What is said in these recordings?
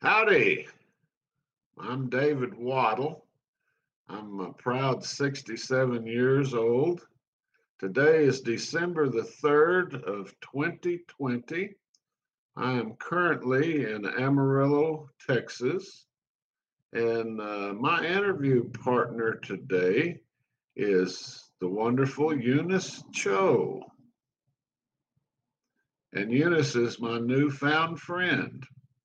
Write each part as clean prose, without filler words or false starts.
Howdy, I'm David Waddle. I'm a proud 67 years old. Today is December the 3rd of 2020. I am currently in Amarillo, Texas, and my interview partner today is the wonderful Eunice Cho. And Eunice is my newfound friend.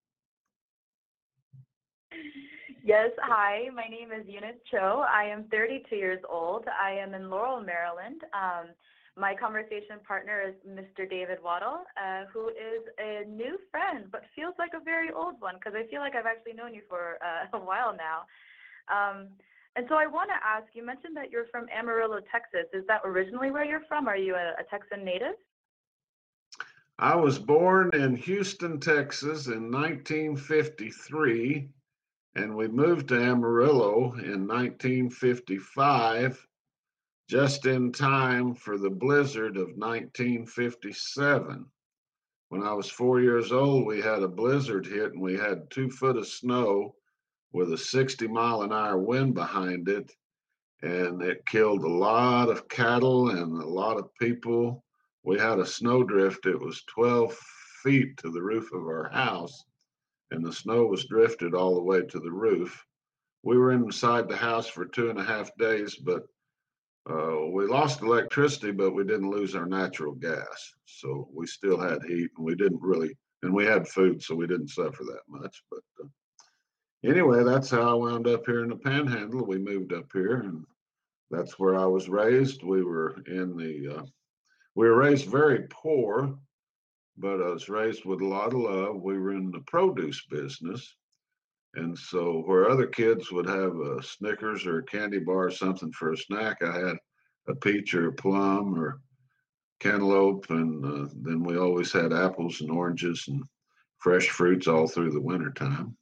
Yes, hi, my name is Eunice Cho. I am 32 years old. I am in Laurel, Maryland. My conversation partner is Mr. David Waddle, who is a new friend, but feels like a very old one because I feel like I've actually known you for a while now. And so I want to ask, you mentioned that you're from Amarillo, Texas. Is that originally where you're from? Are you a Texan native? I was born in Houston, Texas in 1953, and we moved to Amarillo in 1955, just in time for the blizzard of 1957. When I was 4 years old, we had a blizzard hit and we had 2 foot of snow with a 60-mile-an-hour wind behind it, and it killed a lot of cattle and a lot of people. We had a snowdrift. It was 12 feet to the roof of our house, and the snow was drifted all the way to the roof. We were inside the house for 2.5 days, but we lost electricity, but we didn't lose our natural gas. So we still had heat, and we didn't really, and we had food, so we didn't suffer that much. But anyway, that's how I wound up here in the Panhandle. We moved up here, and that's where I was raised. We were raised very poor, but I was raised with a lot of love. We were in the produce business. And so where other kids would have a Snickers or a candy bar or something for a snack, I had a peach or a plum or cantaloupe. And then we always had apples and oranges and fresh fruits all through the wintertime.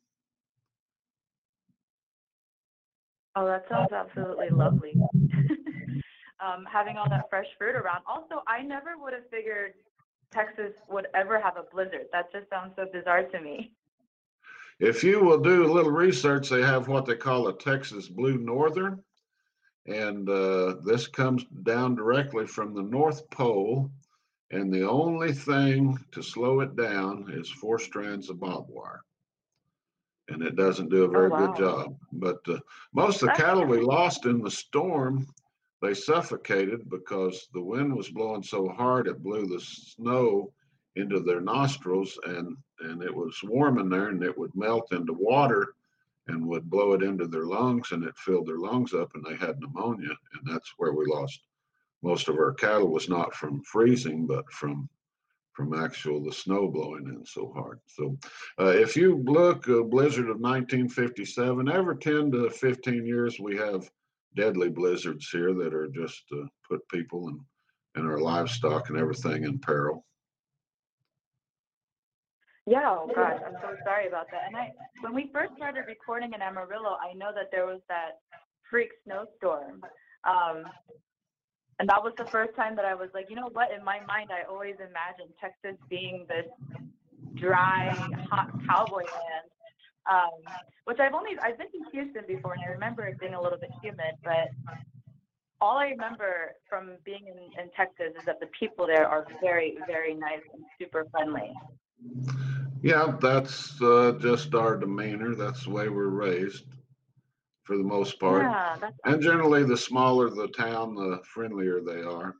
Oh, that sounds absolutely lovely. Having all that fresh fruit around. Also, I never would have figured Texas would ever have a blizzard. That just sounds so bizarre to me. If you will do a little research, they have what they call a Texas Blue Northern. And this comes down directly from the North Pole. And the only thing to slow it down is 4 strands of barbed wire. And it doesn't do a Oh, very good wow. job. But most of the cattle we lost in the storm, they suffocated because the wind was blowing so hard it blew the snow into their nostrils, and it was warm in there, and it would melt into water and would blow it into their lungs, and it filled their lungs up, and they had pneumonia. And that's where we lost most of our cattle. Was not from freezing, but from actual the snow blowing in so hard. So if you look, a blizzard of 1957, every 10 to 15 years we have deadly blizzards here that are just put people and our livestock and everything in peril. Yeah, oh gosh, I'm so sorry about that. And when we first started recording in Amarillo, I know that there was that freak snowstorm. And that was the first time that I was like, you know what? In my mind, I always imagined Texas being this dry, hot cowboy land, which I've been to Houston before, and I remember it being a little bit humid, but all I remember from being in Texas is that the people there are very, very nice and super friendly. Yeah, that's just our demeanor. That's the way we're raised for the most part. Yeah, And generally, the smaller the town, the friendlier they are.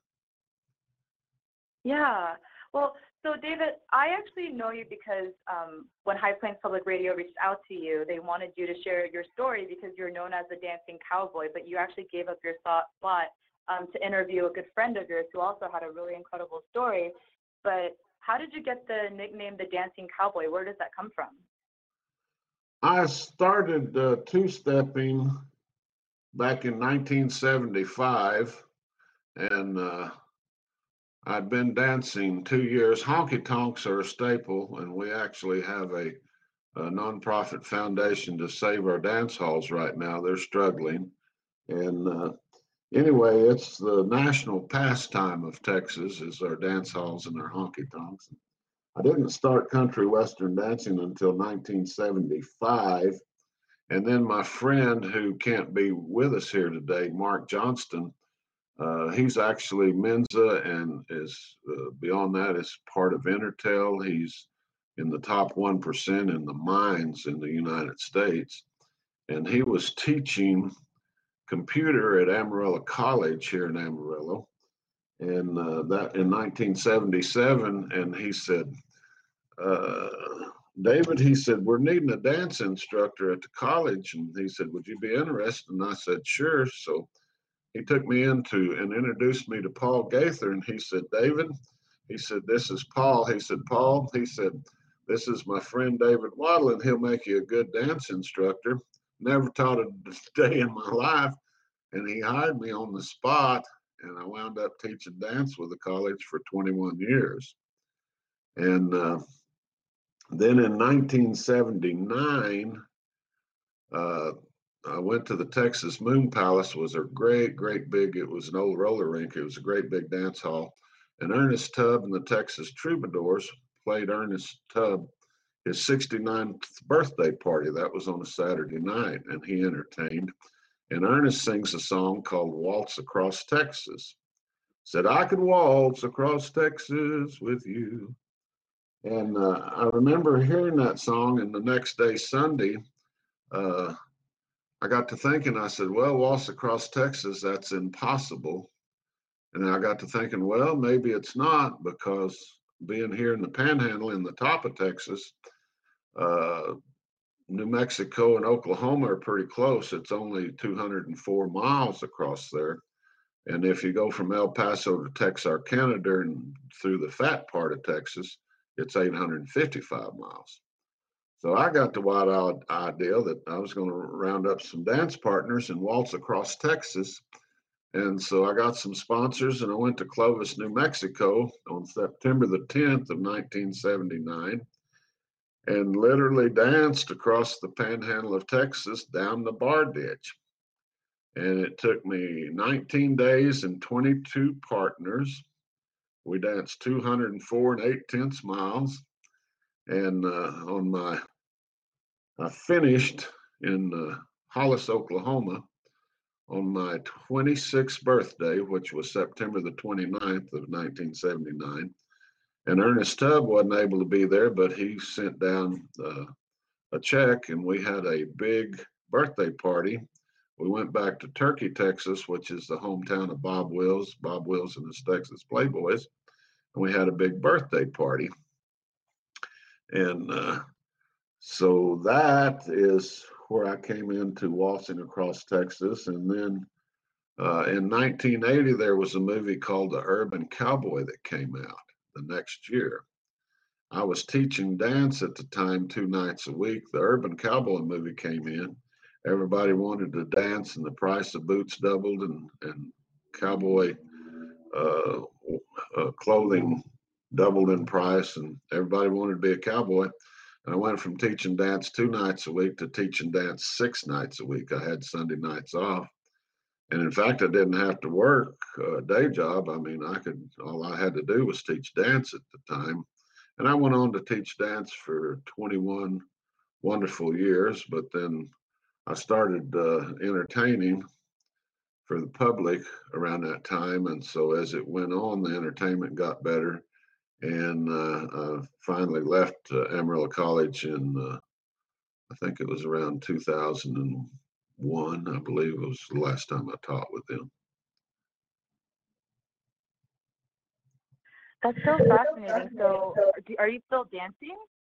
yeah. Well, so David, I actually know you because when High Plains Public Radio reached out to you, they wanted you to share your story because you're known as the dancing cowboy, but you actually gave up your spot to interview a good friend of yours who also had a really incredible story. But how did you get the nickname the dancing cowboy? Where does that come from? I started two-stepping back in 1975, and I'd been dancing 2 years. Honky tonks are a staple, and we actually have a nonprofit foundation to save our dance halls right now. They're struggling. And anyway, it's the national pastime of Texas is our dance halls and our honky tonks. I didn't start country western dancing until 1975. And then my friend who can't be with us here today, Mark Johnston, he's actually Mensa and is beyond that is part of Intertel. He's in the top 1% in the mines in the United States. And he was teaching computer at Amarillo College here in Amarillo. And that in 1977. And he said, uh, David, he said, we're needing a dance instructor at the college. And he said, would you be interested? And I said, sure. So he took me into and introduced me to Paul Gaither. And he said, David, he said, this is Paul. He said, Paul, he said, this is my friend David Waddle, and he'll make you a good dance instructor. Never taught a day in my life. And he hired me on the spot. And I wound up teaching dance with the college for 21 years. And then in 1979, I went to the Texas Moon Palace. Was a great big, it was an old roller rink. It was a great big dance hall. And Ernest Tubb and the Texas Troubadours played Ernest Tubb his 69th birthday party. That was on a Saturday night, and he entertained. And Ernest sings a song called Waltz Across Texas. Said, I could waltz across Texas with you. And I remember hearing that song, and the next day, Sunday, I got to thinking, I said, well, waltz across Texas, that's impossible. And I got to thinking, well, maybe it's not, because being here in the Panhandle in the top of Texas, New Mexico and Oklahoma are pretty close. It's only 204 miles across there. And if you go from El Paso to Texarkana and through the fat part of Texas, it's 855 miles. So I got the wild idea that I was going to round up some dance partners and waltz across Texas. And so I got some sponsors, and I went to Clovis, New Mexico on September the 10th of 1979 and literally danced across the panhandle of Texas down the bar ditch. And it took me 19 days and 22 partners. We danced 204 and 8/10 miles. And I finished in Hollis, Oklahoma on my 26th birthday, which was September the 29th of 1979. And Ernest Tubb wasn't able to be there, but he sent down a check, and we had a big birthday party. We went back to Turkey, Texas, which is the hometown of Bob Wills and his Texas Playboys, and we had a big birthday party. And so that is where I came into waltzing across Texas. And then in 1980, there was a movie called The Urban Cowboy that came out the next year. I was teaching dance at the time 2 nights a week. The Urban Cowboy movie came in. Everybody wanted to dance, and the price of boots doubled, and cowboy clothing doubled in price, and everybody wanted to be a cowboy. And I went from teaching dance 2 nights a week to teaching dance 6 nights a week. I had Sunday nights off. And in fact, I didn't have to work a day job. I mean, all I had to do was teach dance at the time. And I went on to teach dance for 21 wonderful years, but then I started entertaining for the public around that time. And so as it went on, the entertainment got better. And I finally left Amarillo College in, I think it was around 2001, I believe it was the last time I taught with them. That's so fascinating. So, are you still dancing?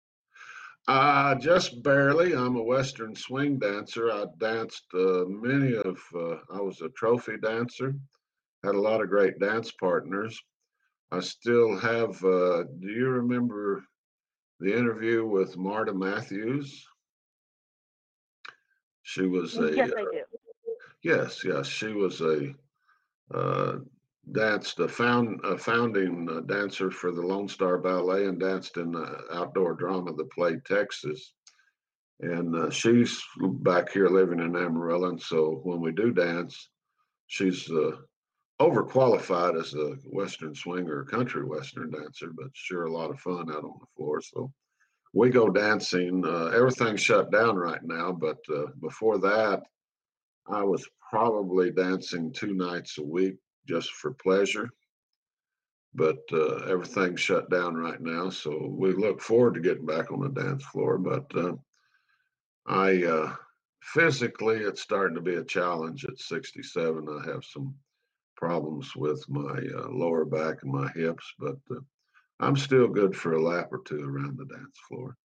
Just barely. I'm a Western swing dancer. I danced I was a trophy dancer, had a lot of great dance partners. I still have, do you remember the interview with Marta Matthews? She was Yes, I do. Yes, she was a founding dancer for the Lone Star Ballet and danced in the outdoor drama, the play Texas. And she's back here living in Amarillo. And so when we do dance, she's overqualified as a Western swinger or country Western dancer, but sure a lot of fun out on the floor. So we go dancing. Everything's shut down right now, but before that, I was probably dancing 2 nights a week just for pleasure. But everything's shut down right now, so we look forward to getting back on the dance floor. But I physically, it's starting to be a challenge at 67. I have some problems with my lower back and my hips, but I'm still good for a lap or two around the dance floor.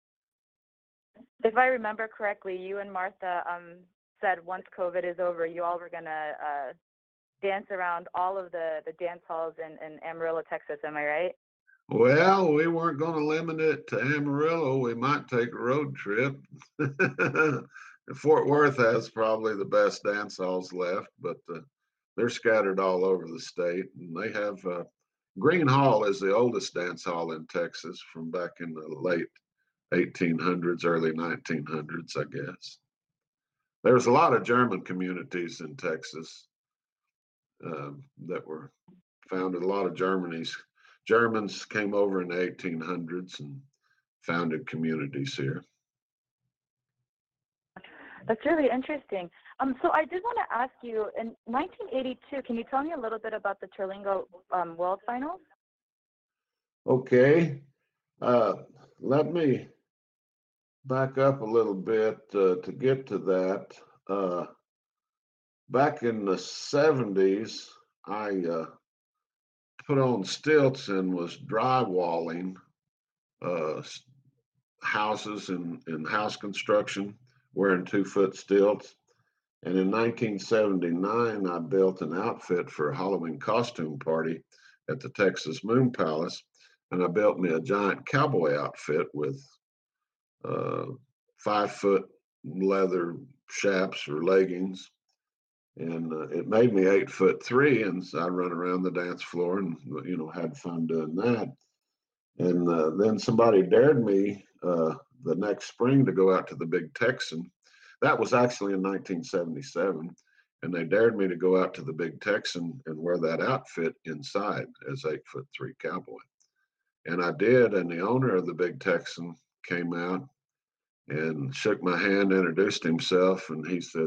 If I remember correctly, you and Martha said once COVID is over, you all were gonna dance around all of the dance halls in Amarillo, Texas. Am I right? Well, we weren't going to limit it to Amarillo. We might take a road trip. Fort Worth has probably the best dance halls left, but they're scattered all over the state. And they have Green Hall is the oldest dance hall in Texas from back in the late 1800s, early 1900s, I guess. There's a lot of German communities in Texas that were founded. A lot of Germans came over in the 1800s and founded communities here. That's really interesting. So I did want to ask you, in 1982, can you tell me a little bit about the Terlingo World Finals? Okay, let me back up a little bit to get to that. Back in the 70s, I put on stilts and was drywalling uh, houses in house construction wearing 2-foot stilts. And in 1979, I built an outfit for a Halloween costume party at the Texas Moon Palace. And I built me a giant cowboy outfit with 5-foot leather chaps or leggings. And it made me 8'3", and so I run around the dance floor and had fun doing that. And then somebody dared me the next spring to go out to the Big Texan. That was actually in 1977, and they dared me to go out to the Big Texan and wear that outfit inside as 8'3" cowboy. And I did, and the owner of the Big Texan came out and shook my hand, introduced himself, and he said,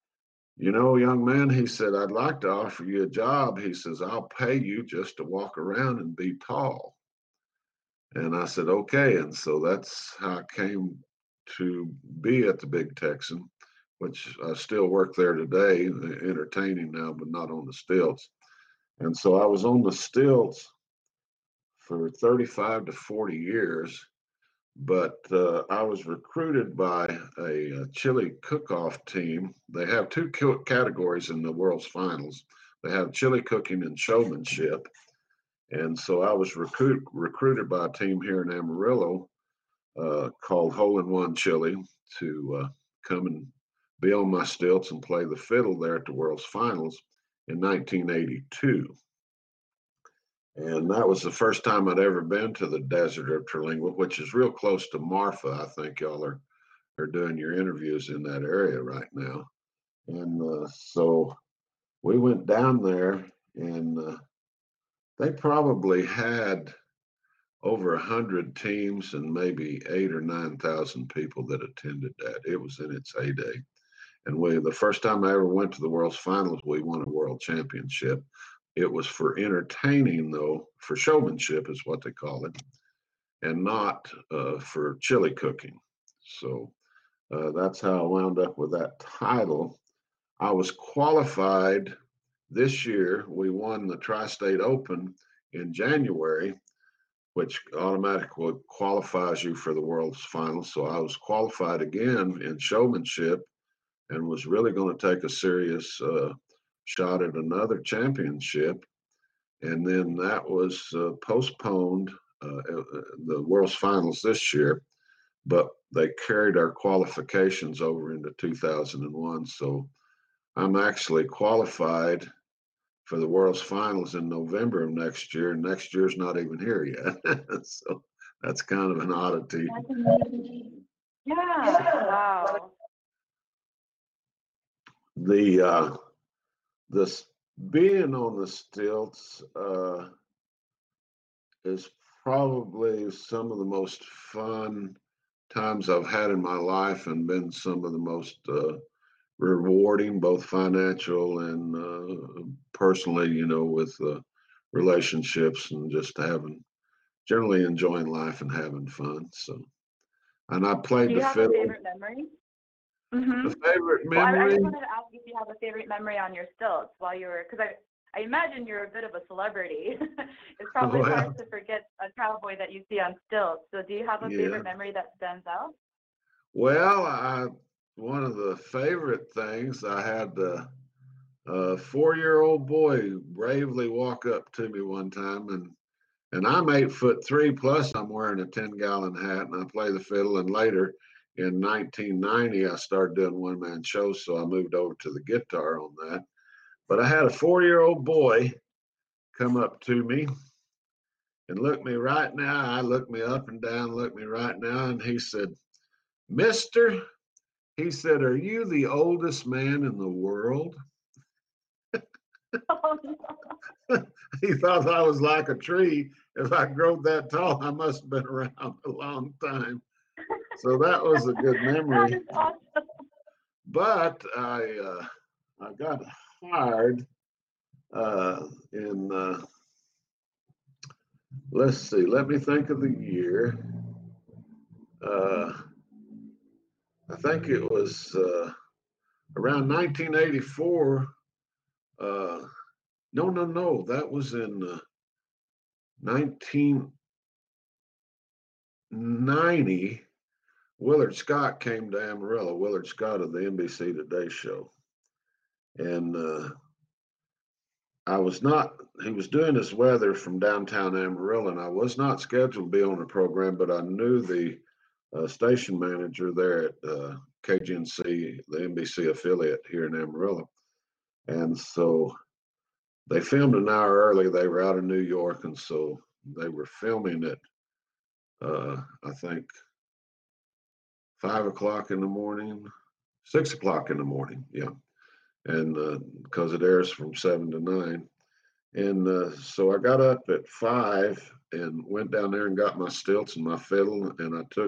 young man, he said, I'd like to offer you a job. He says, I'll pay you just to walk around and be tall. And I said, okay. And so that's how I came to be at the Big Texan, which I still work there today, entertaining now, but not on the stilts. And so I was on the stilts for 35 to 40 years, but I was recruited by a chili cook-off team. They have two categories in the world's finals. They have chili cooking and showmanship. And so I was recruited by a team here in Amarillo called Hole in One Chili to come and be on my stilts and play the fiddle there at the World's Finals in 1982. And that was the first time I'd ever been to the desert of Terlingua, which is real close to Marfa. I think y'all are doing your interviews in that area right now. And so we went down there, and they probably had over 100 teams and maybe 8,000 or 9,000 people that attended that. It was in its heyday. And the first time I ever went to the World's Finals, we won a world championship. It was for entertaining, though, for showmanship is what they call it, and not for chili cooking. So that's how I wound up with that title. I was qualified this year. We won the Tri-State Open in January, which automatically qualifies you for the World's Finals. So I was qualified again in showmanship and was really going to take a serious shot at another championship. And then that was postponed, the World's Finals this year, but they carried our qualifications over into 2001. So I'm actually qualified for the World's Finals in November of next year, and next year's not even here yet. So that's kind of an oddity. Yeah. Wow. The being on the stilts is probably some of the most fun times I've had in my life, and been some of the most rewarding, both financial and personally, with relationships and just generally enjoying life and having fun. So, and I Do played you the have a fiddle. favorite memory? The Mm-hmm. favorite Well, I memory? just wanted to ask if you have a favorite memory on your stilts while you were, because I imagine you're a bit of a celebrity. It's probably Well, hard to forget a cowboy that you see on stilts. So do you have a yeah. favorite memory that stands out? Well, one of the favorite things I had a 4-year-old boy bravely walk up to me one time, and I'm 8'3", plus I'm wearing a 10-gallon hat, and I play the fiddle. And later in 1990, I started doing one-man shows, so I moved over to the guitar on that. But I had a 4-year-old boy come up to me and look me right in the eye, look me up and down, look me right now, and he said, "Mister," he said, "are you the oldest man in the world?" Oh, no. He thought I was like a tree. If I growed that tall, I must have been around a long time. So that was a good That memory. is awesome. But I got hired in let's see, let me think of the year. Uh, I think it was around 1984. No, that was in 1990. Willard Scott came to Amarillo. Willard Scott of the NBC Today Show, and I was not. He was doing his weather from downtown Amarillo, and I was not scheduled to be on the program, but I knew the station manager there at KGNC, the NBC affiliate here in Amarillo, and so they filmed an hour early. They were out of New York, and so they were filming at I think 5 o'clock in the morning, 6 o'clock in the morning, yeah, and because it airs from 7 to 9. And so I got up at 5 and went down there and got my stilts and my fiddle, and I took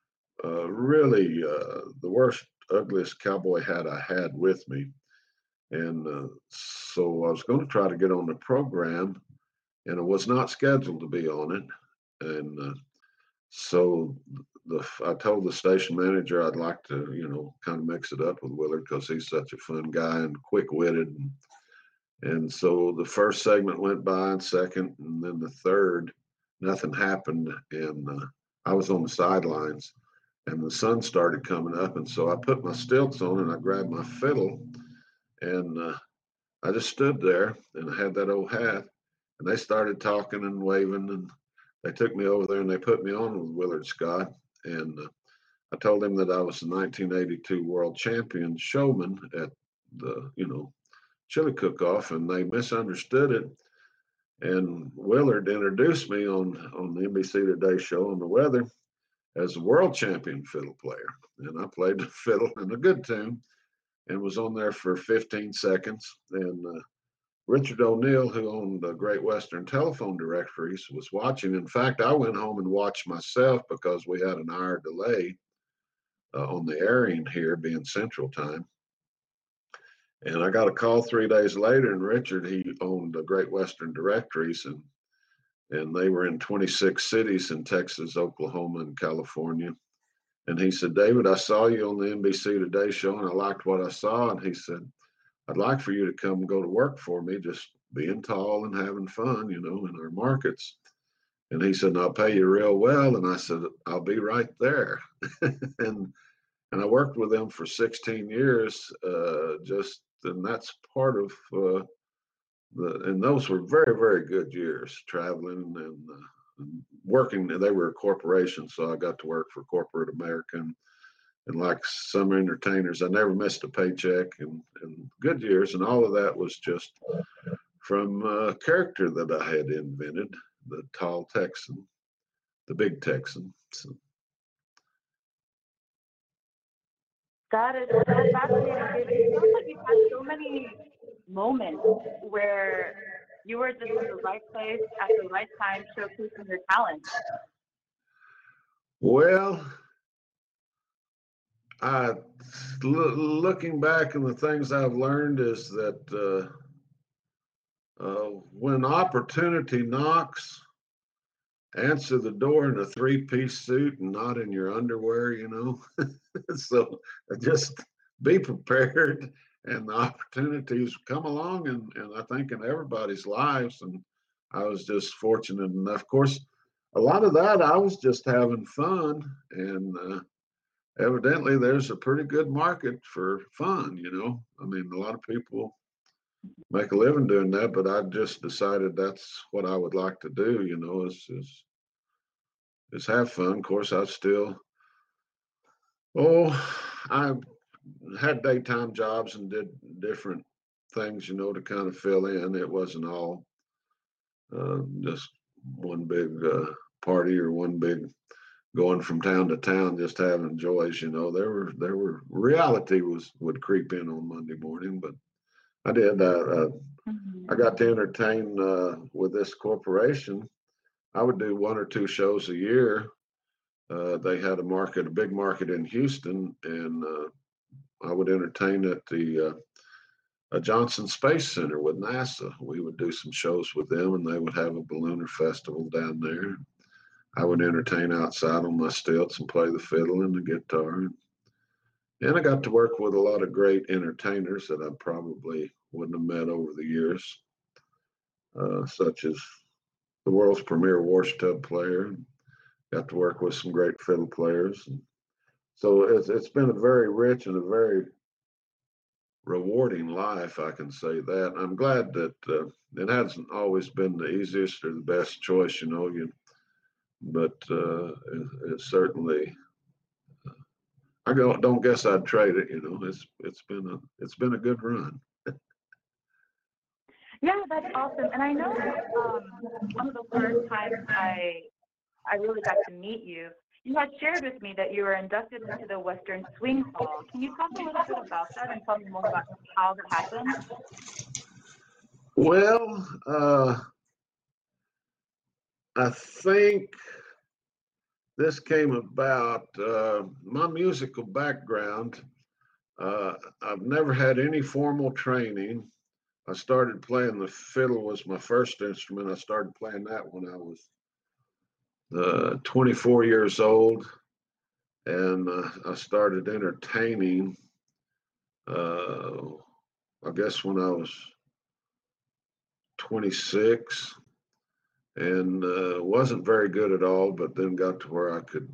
really the worst, ugliest cowboy hat I had with me. And so I was going to try to get on the program, and I was not scheduled to be on it. And so I told the station manager I'd like to, kind of mix it up with Willard because he's such a fun guy and quick-witted. And so the first segment went by, and second, and then the third, nothing happened. And I was on the sidelines, and the sun started coming up. And so I put my stilts on and I grabbed my fiddle, and I just stood there, and I had that old hat. And they started talking and waving, and they took me over there and they put me on with Willard Scott. And I told him that I was the 1982 world champion showman at the, chili cook-off, and they misunderstood it. And Willard introduced me on the NBC Today show on the weather as a world champion fiddle player, and I played the fiddle in a good tune and was on there for 15 seconds. And Richard O'Neill, who owned the Great Western Telephone Directories, was watching. In fact, I went home and watched myself because we had an hour delay on the airing here, being Central Time. And I got a call 3 days later, and Richard, he owned the Great Western Directories, and they were in 26 cities in Texas, Oklahoma, and California. And he said, "David, I saw you on the NBC Today show, and I liked what I saw." And he said, "I'd like for you to come go to work for me, just being tall and having fun, in our markets." And he said, "And I'll pay you real well." And I said, "I'll be right there." and and I worked with them for 16 years, and that's part of and those were very, very good years traveling and working. They were a corporation, so I got to work for corporate American. And like some entertainers, I never missed a paycheck, and good years. And all of that was just from a character that I had invented, the tall Texan, the big Texan. So, That is so fascinating, David. It sounds like you've had so many moment where you were just in the right place at the right time, showcasing your talent? Well, I looking back and the things I've learned is that when opportunity knocks, answer the door in a three-piece suit and not in your underwear, you know. So just be prepared, and the opportunities come along, and I think in everybody's lives. And I was just fortunate enough. Of course, a lot of that I was just having fun, and evidently there's a pretty good market for fun, you know. I mean, a lot of people make a living doing that, but I just decided that's what I would like to do, you know, is have fun. Of course, I still, oh, I had daytime jobs and did different things, you know, to kind of fill in. It wasn't all just one big party or one big going from town to town, just having joys. You know, there were reality would creep in on Monday morning, but I did. I Mm-hmm. got to entertain with this corporation. I would do one or two shows a year. They had a big market in Houston, and I would entertain at the Johnson Space Center with NASA. We would do some shows with them, and they would have a ballooner festival down there. I would entertain outside on my stilts and play the fiddle and the guitar. And I got to work with a lot of great entertainers that I probably wouldn't have met over the years, such as the world's premier wash tub player. Got to work with some great fiddle players. And so it's been a very rich and a very rewarding life, I can say that. I'm glad that it hasn't always been the easiest or the best choice, you know. But it certainly, don't guess I'd trade it. You know, it's been a good run. Yeah, that's awesome. And I know one of the first times I really got to meet you, you had shared with me that you were inducted into the Western Swing Hall. Can you talk a little bit about that and tell me more about how that happened? Well, I think this came about my musical background. I've never had any formal training. I started playing the fiddle was my first instrument. I started playing that when I was 24 years old, and I started entertaining. Uh, I guess when I was 26, and wasn't very good at all, but then got to where I could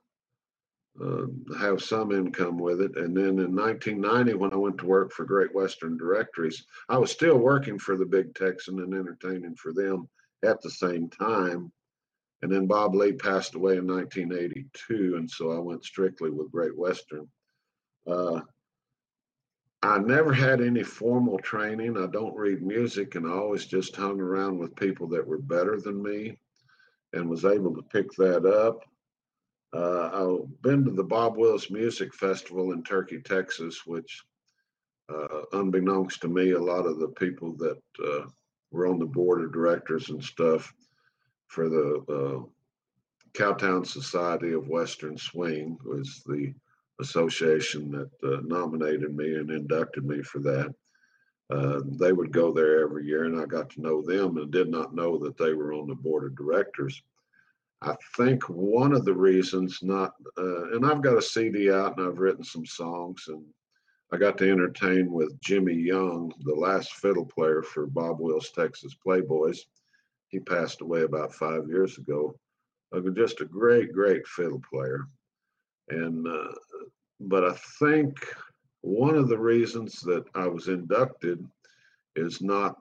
have some income with it. And then in 1990, when I went to work for Great Western Directories, I was still working for the Big Texan and entertaining for them at the same time. And then Bob Lee passed away in 1982, and so I went strictly with Great Western. Uh, I never had any formal training. I don't read music, and I always just hung around with people that were better than me and was able to pick that up. I've been to the Bob Wills Music Festival in Turkey, Texas, which, unbeknownst to me, a lot of the people that were on the board of directors and stuff for the Cowtown Society of Western Swing was the association that nominated me and inducted me for that. They would go there every year, and I got to know them and did not know that they were on the board of directors. I think one of the reasons and I've got a CD out and I've written some songs, and I got to entertain with Jimmy Young, the last fiddle player for Bob Wills Texas Playboys. He passed away about 5 years ago. Just a great, great fiddle player. And, but I think one of the reasons that I was inducted is not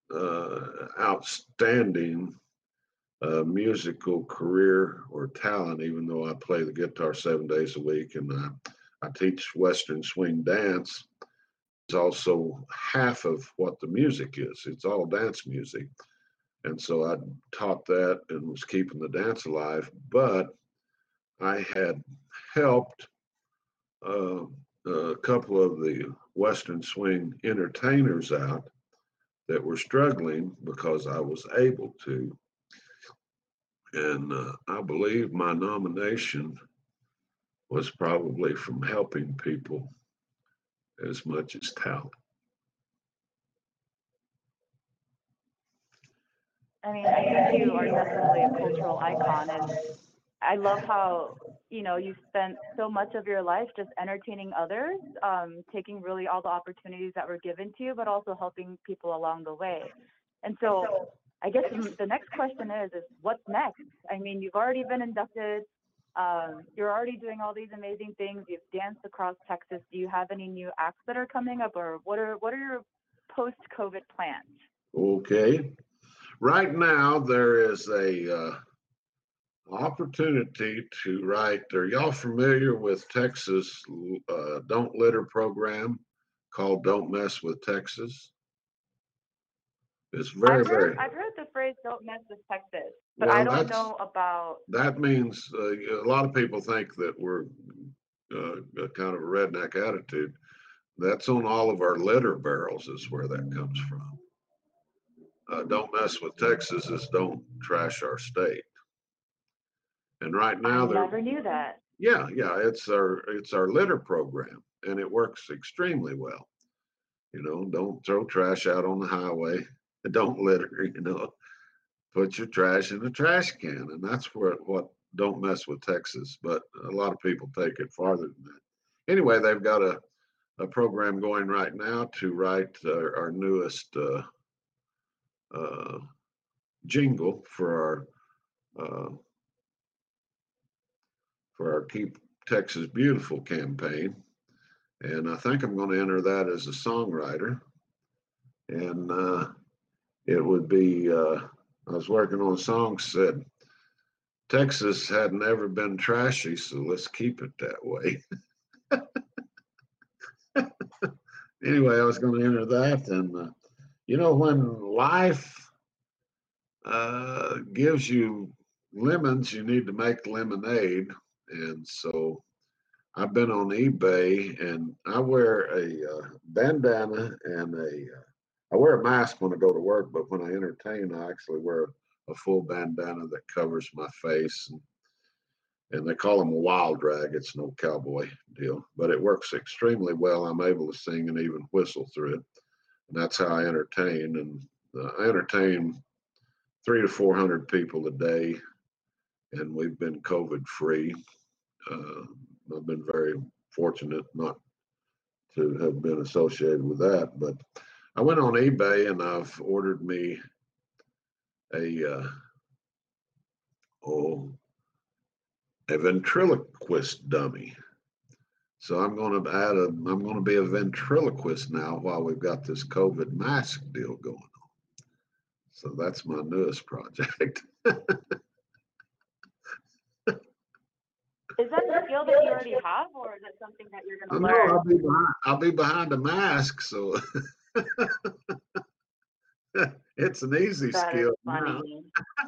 outstanding musical career or talent, even though I play the guitar 7 days a week and I teach Western swing dance. It's also half of what the music is. It's all dance music. And so I taught that and was keeping the dance alive. But I had helped uh, a couple of the Western swing entertainers out that were struggling because I was able to. And I believe my nomination was probably from helping people as much as talent. I mean, I think you are definitely a cultural icon, and I love how, you spent so much of your life just entertaining others, taking really all the opportunities that were given to you, but also helping people along the way. And so I guess the next question is what's next? I mean, you've already been inducted. You're already doing all these amazing things. You've danced across Texas. Do you have any new acts that are coming up, or what are your post-COVID plans? Okay. Right now, there is a opportunity to write. Are y'all familiar with Texas Don't Litter program called Don't Mess with Texas? It's very, very I've heard the phrase "don't mess with Texas," but I well. don't know about. That means a lot of people think that we're a kind of a redneck attitude. That's on all of our litter barrels, is where that comes from. Don't mess with Texas is don't trash our state. And right I now they're never knew that. yeah, it's our litter program, and it works extremely well. Don't throw trash out on the highway. Don't litter. Put your trash in the trash can, and that's what don't mess with Texas. But a lot of people take it farther than that. Anyway, they've got a program going right now to write our newest uh, jingle uh, for our Keep Texas Beautiful campaign, and I think I'm going to enter that as a songwriter. And it would be I was working on a song said Texas had never been trashy, so let's keep it that way. Anyway, I was going to enter that, and when life gives you lemons, you need to make lemonade, and so I've been on eBay, and I wear a bandana and I wear a mask when I go to work, but when I entertain, I actually wear a full bandana that covers my face, and they call them a wild drag. It's no cowboy deal, but it works extremely well. I'm able to sing and even whistle through it, and that's how I entertain. And I entertain 300 to 400 people a day, and we've been COVID free. Uh, I've been very fortunate not to have been associated with that, but I went on eBay and I've ordered me a oh a ventriloquist dummy. So I'm going to be a ventriloquist now while we've got this COVID mask deal going on. So that's my newest project. Is that a skill that you already have, or is it something that you're going to No, learn? I'll be behind a mask, so it's an easy That is skill now. funny.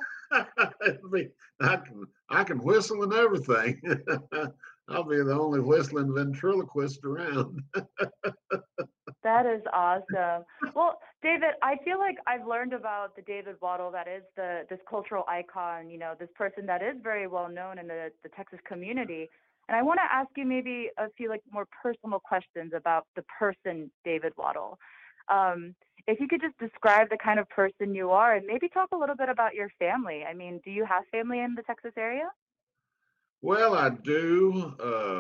I can whistle and everything. I'll be the only whistling ventriloquist around. That is awesome. Well, David, I feel like I've learned about the David Waddle that is this cultural icon, this person that is very well known in the Texas community. And I want to ask you maybe a few like more personal questions about the person David Waddle. If you could just describe the kind of person you are and maybe talk a little bit about your family. I mean, do you have family in the Texas area? Well, I do.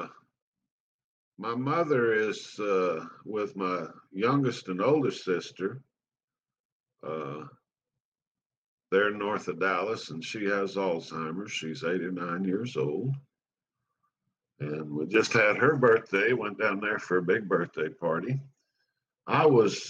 My mother is with my youngest and oldest sister. Uh, they're north of Dallas, and she has Alzheimer's. She's 89 years old. And we just had her birthday, went down there for a big birthday party. I was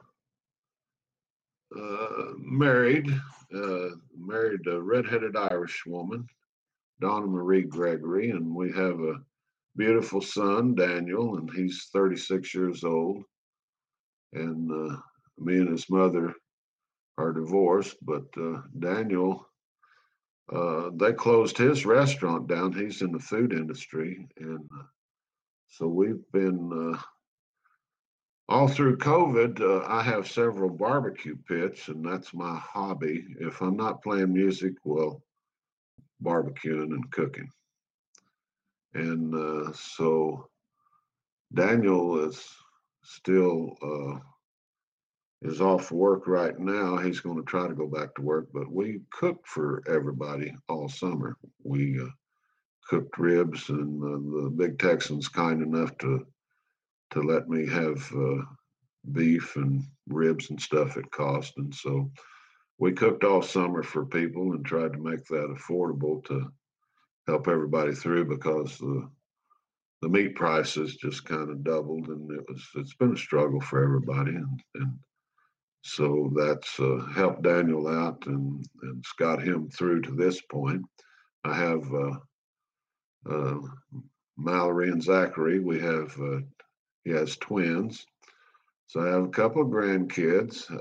married, married a redheaded Irish woman, Donna Marie Gregory, and we have a beautiful son, Daniel, and he's 36 years old. And me and his mother are divorced, but Daniel, they closed his restaurant down. He's in the food industry, and so we've been all through COVID, I have several barbecue pits, and that's my hobby. If I'm not playing music, well, barbecuing and cooking. And so Daniel is still is off work right now. He's going to try to go back to work, but we cooked for everybody all summer. We cooked ribs, and the Big Texan's kind enough to let me have beef and ribs and stuff at cost. And so we cooked all summer for people and tried to make that affordable to help everybody through because the meat prices just kind of doubled, and it's been a struggle for everybody, and so that's helped Daniel out, and it's got him through to this point. I have uh, Mallory and Zachary. He has twins, so I have a couple of grandkids.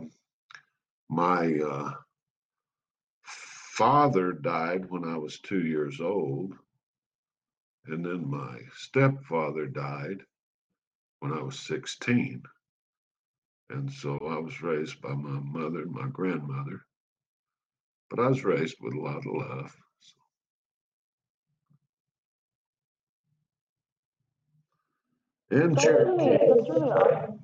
My father died when I was 2 years old, and then my stepfather died when I was 16. And so I was raised by my mother and my grandmother, but I was raised with a lot of love. And That's really awesome.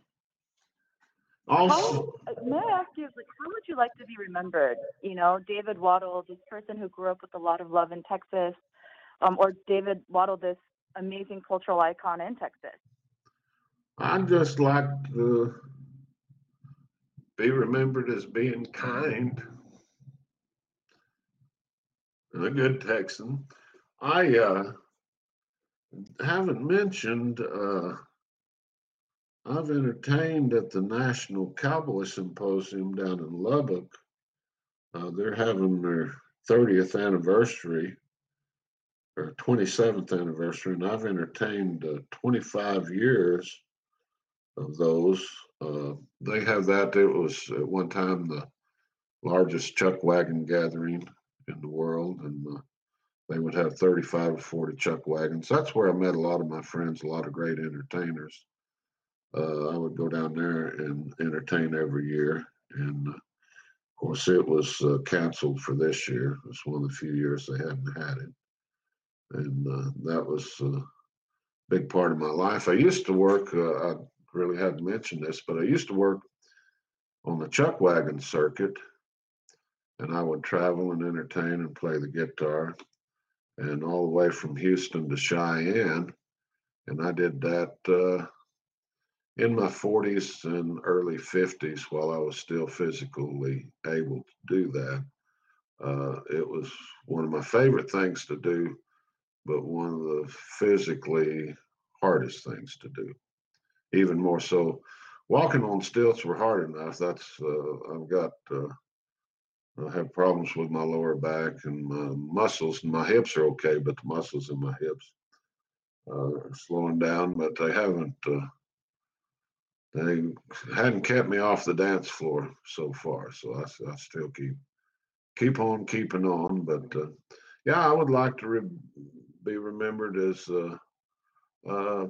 also, May I ask you, like, how would you like to be remembered? You know, David Waddle, this person who grew up with a lot of love in Texas, or David Waddle, this amazing cultural icon in Texas. I'd just like to be remembered as being kind and a good Texan. I haven't mentioned I've entertained at the National Cowboy Symposium down in Lubbock. They're having their 30th anniversary or 27th anniversary, and I've entertained 25 years of those. They have that. It was at one time the largest chuck wagon gathering in the world, and they would have 35 or 40 chuck wagons. That's where I met a lot of my friends, a lot of great entertainers. I would go down there and entertain every year, and of course, it was canceled for this year. It's one of the few years they hadn't had it, and that was a big part of my life. I used to work. I really hadn't mentioned this, but I used to work on the chuck wagon circuit, and I would travel and entertain and play the guitar, and all the way from Houston to Cheyenne. And I did that in my 40s and early 50s while I was still physically able to do that. It was one of my favorite things to do, but one of the physically hardest things to do. Even more so, walking on stilts were hard enough. That's I have problems with my lower back and my muscles, and my hips are okay, but the muscles in my hips are slowing down. But they hadn't kept me off the dance floor so far. So I still keep on keeping on. But yeah, I would like to be remembered as uh,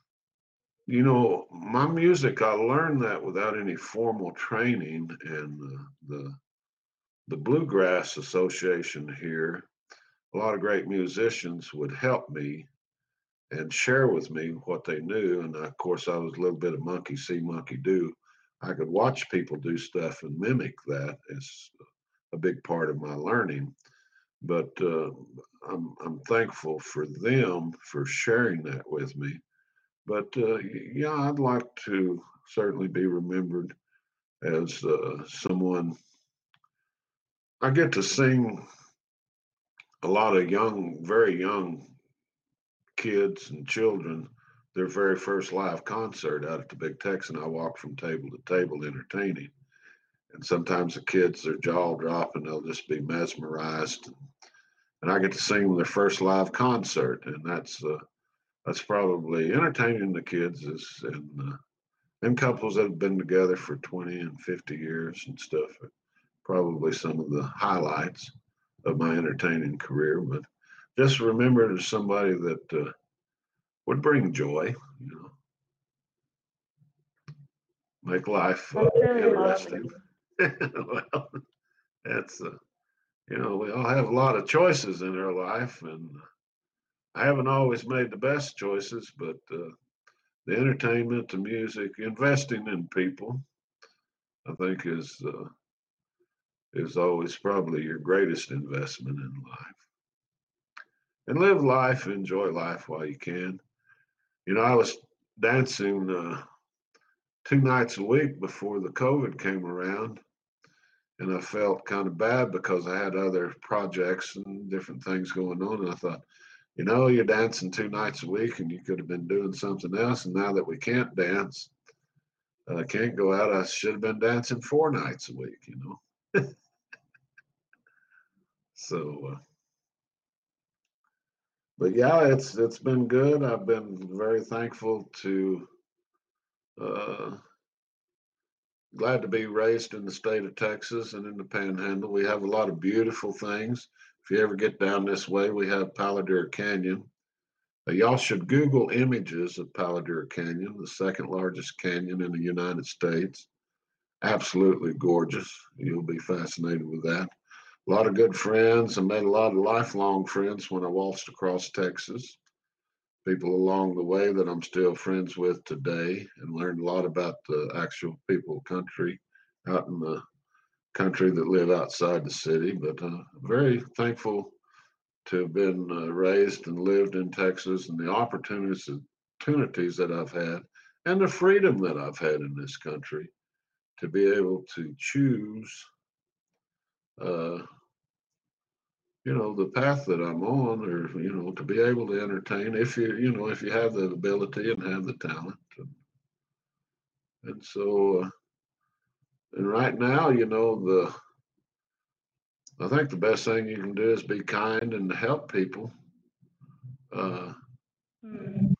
my music. I learned that without any formal training, and the Bluegrass Association here, a lot of great musicians would help me and share with me what they knew. And of course, I was a little bit of monkey see, monkey do. I could watch people do stuff and mimic that as a big part of my learning. But I'm thankful for them for sharing that with me. But yeah, I'd like to certainly be remembered as someone. I get to sing a lot of very young kids and children their very first live concert out at the Big Texan. I walk from table to table entertaining. And sometimes the kids, their jaw drop and they'll just be mesmerized. And I get to sing them their first live concert. And that's probably entertaining the kids and couples that have been together for 20 and 50 years and stuff are probably some of the highlights of my entertaining career. But just remember as somebody that would bring joy, you know. make life That's really interesting. lovely. Well, that's we all have a lot of choices in our life, and I haven't always made the best choices, but the entertainment, the music, investing in people, I think is always probably your greatest investment in life. And live life, enjoy life while you can. I was dancing 2 nights a week before the COVID came around, and I felt kind of bad because I had other projects and different things going on. And I thought, you're dancing 2 nights a week, and you could have been doing something else. And now that we can't dance, can't go out, I should have been dancing 4 nights a week. So, but yeah, it's been good. I've been very thankful to, uh, glad to be raised in the state of Texas and in the Panhandle. We have a lot of beautiful things. If you ever get down this way, we have Palo Duro Canyon. Y'all should Google images of Palo Duro Canyon, the second largest canyon in the United States. Absolutely gorgeous. You'll be fascinated with that. A lot of good friends. I made a lot of lifelong friends when I waltzed across Texas. People along the way that I'm still friends with today, and learned a lot about the actual people country out in the country that live outside the city. But very thankful to have been raised and lived in Texas, and the opportunities that I've had and the freedom that I've had in this country to be able to choose uh, the path that I'm on, or to be able to entertain if you have the ability and have the talent. And so and right now, the I think the best thing you can do is be kind and help people. uh, Hmm.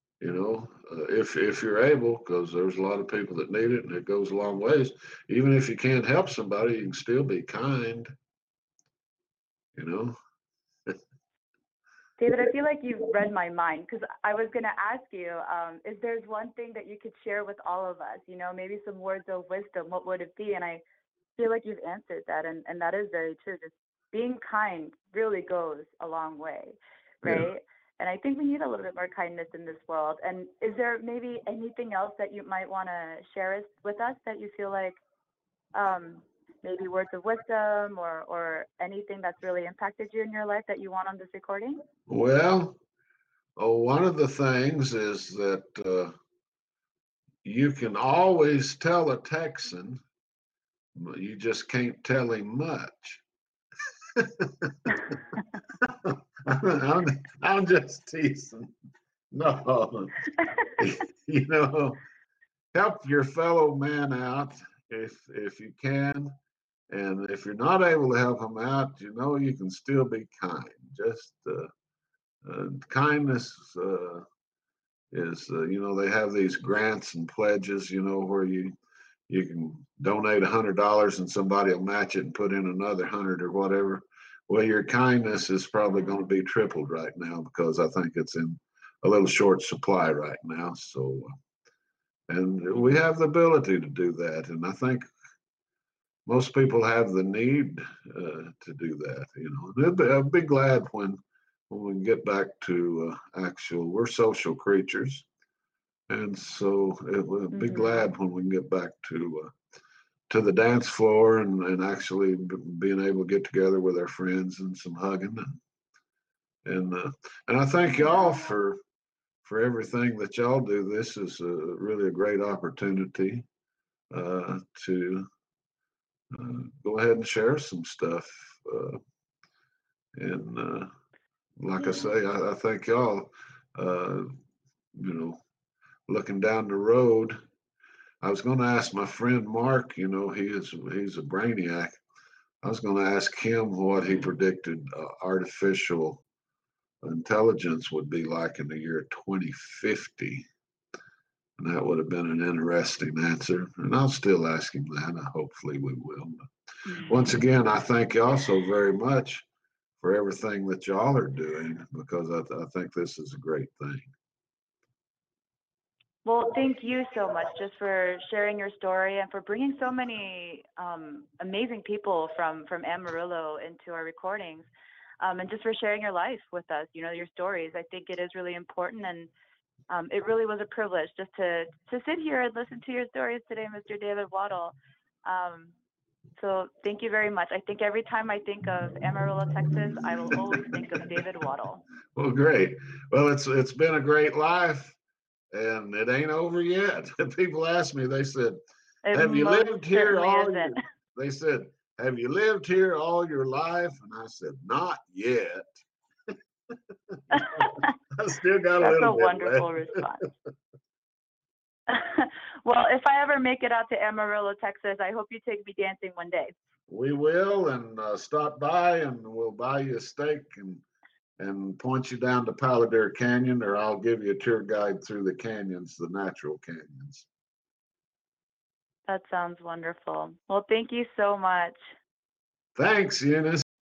if you're able, because there's a lot of people that need it, and it goes a long ways. Even if you can't help somebody, you can still be kind. you know David, I feel like you've read my mind because I was going to ask you, if there's one thing that you could share with all of us, maybe some words of wisdom, what would it be? And I feel like you've answered that, and that is very true. Just being kind really goes a long way, yeah. right? And I think we need a little bit more kindness in this world. And is there maybe anything else that you might want to share with us that you feel like, um, maybe words of wisdom or anything that's really impacted you in your life that you want on this recording? Well, one of the things is that you can always tell a Texan, but you just can't tell him much. I'm just teasing. No, you know, help your fellow man out if you can, and if you're not able to help them out, you can still be kind. Just kindness is they have these grants and pledges, where you can donate $100 and somebody will match it and put in another 100 or whatever. Well, your kindness is probably going to be tripled right now, because I think it's in a little short supply right now. So, and we have the ability to do that, and I think most people have the need to do that. And I'll be glad when we get back to actual. We're social creatures, and so we'll be Hmm. glad when we can get back to the dance floor, and actually being able to get together with our friends and some hugging, and I thank y'all Yeah. for everything that y'all do. This is really a great opportunity to go ahead and share some stuff. And like I Yeah. say, I thank y'all. Uh, you know, Looking down the road, I was going to ask my friend Mark. He's a brainiac. I was going to ask him what he predicted artificial intelligence would be like in the year 2050. And that would have been an interesting answer. And I'll still ask him that. Hopefully we will. But once again, I thank y'all so very much for everything that y'all are doing, because I think this is a great thing. Well, thank you so much just for sharing your story and for bringing so many amazing people from Amarillo into our recordings, and just for sharing your life with us. You know, your stories. I think it is really important, and it really was a privilege just to sit here and listen to your stories today, Mr. David Waddle. Um, so thank you very much. I think every time I think of Amarillo, Texas, I will always think of David Waddle. Well, great. Well, it's been a great life, and it ain't over yet. People ask me, they said, It "Have you most lived here certainly all isn't. your?" They said, "Have you lived here all your life?" And I said, "Not yet. I still got a That's little a bit left." wonderful response. Well, if I ever make it out to Amarillo, Texas, I hope you take me dancing one day. We will, and stop by, and we'll buy you a steak and point you down to Palo Duro Canyon, or I'll give you a tour guide through the canyons, the natural canyons. That sounds wonderful. Well, thank you so much. Thanks, Eunice.